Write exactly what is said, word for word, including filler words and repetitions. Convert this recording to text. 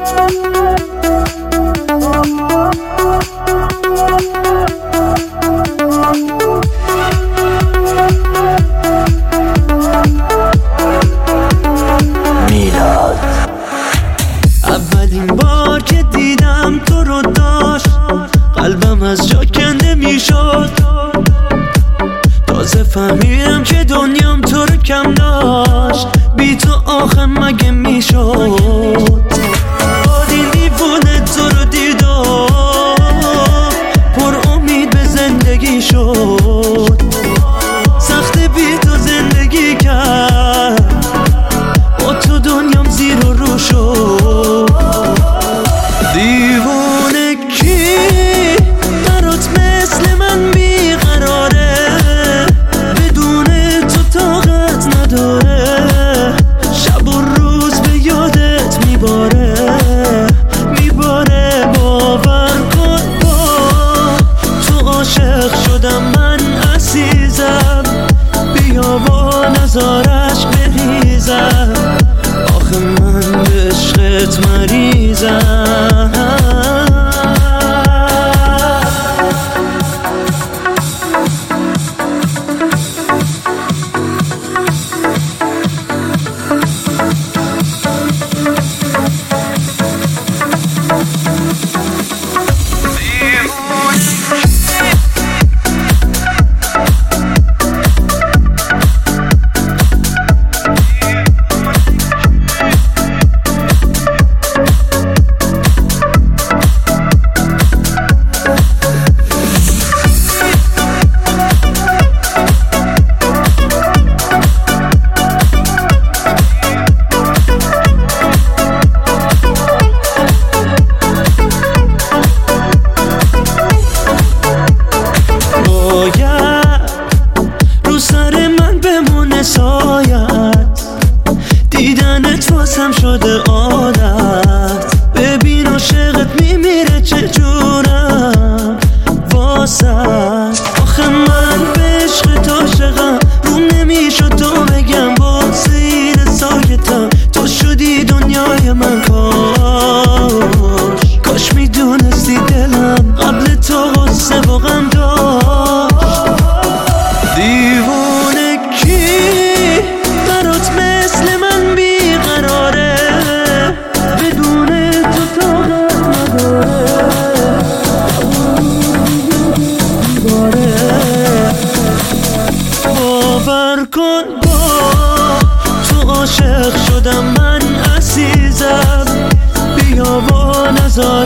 اولین بار که دیدم تو رو داشت قلبم از جا کنده میشد. تازه فهمیدم که دنیام تو رو کم داشت، بی تو آخه مگه میشد. این دیوونه تو رو دیدم پر امید به زندگی شد. سخت بی تو زندگی کرد، با تو دنیام زیر و رو شد. دیوونه کی برات مثل من بیقراره، بدون تو طاقت نداره. شب و روز به یادت میباره میباره. باور کن با تو عاشق شدم من عزیزم، بیا با نزارش بریزم. آخه من به عشقت مریضم. رو سر من بمونه سایت، دیدنت واسم شده عادت. ببین عاشقت میمیره چجورم واسد. آخه من به عشقت عاشقم، روم نمیشد تو بگم با زیر سایتم. تو شدی دنیای من، کاش کاش میدونستی دلم قبل تو غصه و غم داشت. دیوونه کی برات مثل من بیقراره، بدون تو طاقت نداره. باور کن با تو عاشق شدم من عزیزم، بیا با نزار